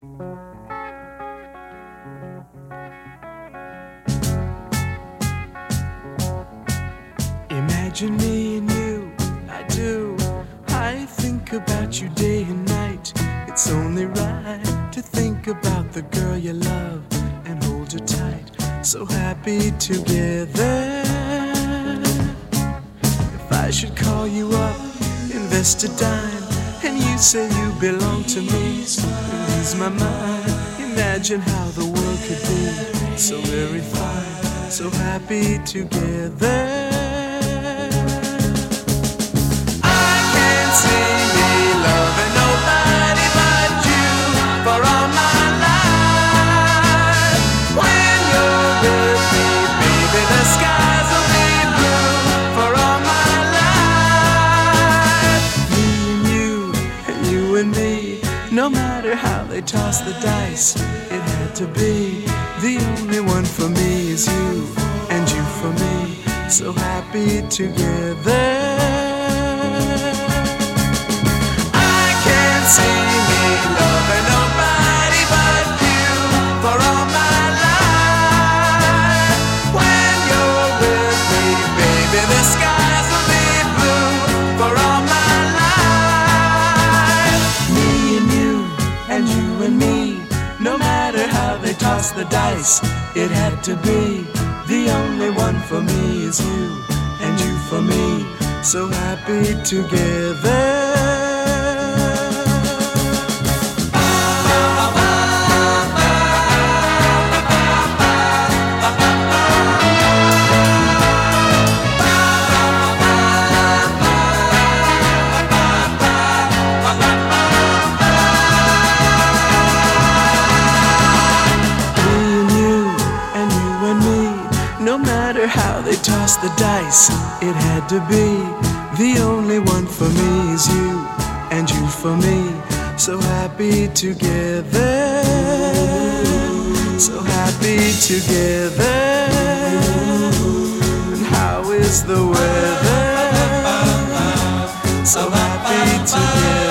Imagine me and you, I do. I think about you day and night. It's only right to think about the girl you love and hold her tight. So happy together. If I should call you up, invest a dime, and you say you belong to me, lose my mind. Imagine how the world could be so very fine, so happy together. No matter how they toss the dice, it had to be. The only one for me is you, and you for me, so happy together. I can't see me loving nobody but you for all my life. When you're with me, baby, the skies will be blue for all my life. And you and me, no matter how they toss the dice, it had to be. The only one for me is you, and you for me, so happy together. No matter how they toss the dice, it had to be. The only one for me is you, and you for me, so happy together. So happy together. And how is the weather? So happy together.